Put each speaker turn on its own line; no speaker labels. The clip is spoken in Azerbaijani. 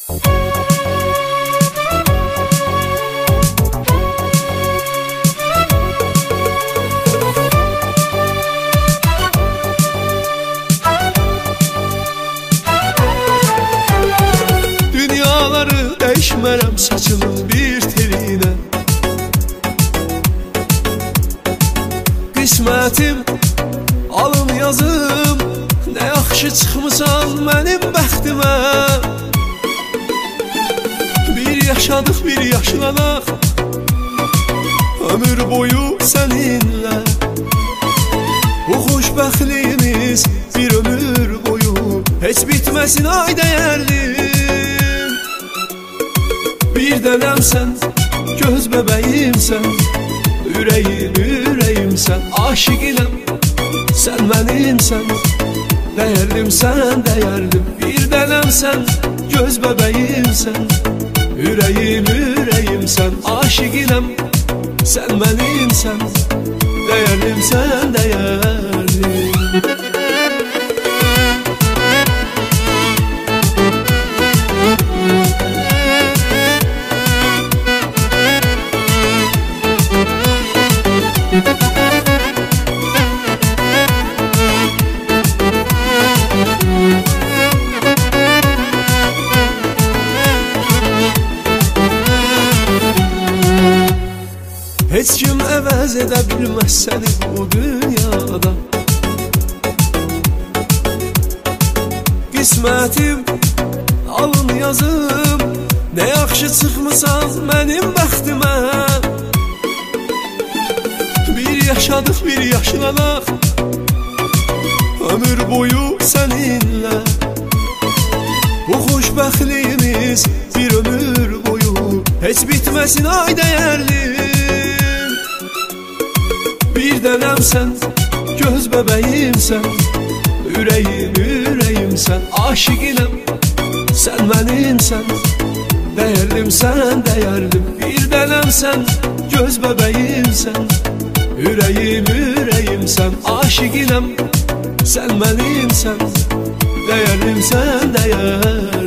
Dünyaları dəyişmərəm saçının bir telinə. Qismətim, alın yazım, nə yaxşı çıxmısan mənim bəxtimə. Bir yaşadıq, bir yaşlanaq, ömür boyu səninlə. Bu xoşbəxtliyimiz bir ömür boyu heç bitməsin ay dəyərlim. Bir dənəmsən, göz bəbəyimsən, ürəyim, ürəyimsən, aşiqinəm, sən mənimsən, dəyərlimsən, dəyərlim. Bir dənəmsən, göz bəbəyimsən, ürəyim, ürəyimsən, aşiqinəm, sən mənimsən, dəyərlimsən, dəyərlim. Heç kim əvəz edə bilməz səni bu dünyada. Qismətim, alın yazım, nə yaxşı çıxmısan mənim bəxtimə. Bir yaşadıq, bir yaşlanaq, ömür boyu səninlə. Bu xoşbəxtliyimiz bir ömür boyu heç bitməsin ay dəyərlim. Bir dənəmsən, göz bəbəyimsən, ürəyim, ürəyimsən, aşiqinəm, sən mənimsən, dəyərlimsən, dəyərlim. Bir dənəmsən, göz bəbəyimsən, ürəyim, ürəyimsən, aşiqinəm, sən mənimsən, dəyərlimsən, dəyərlim.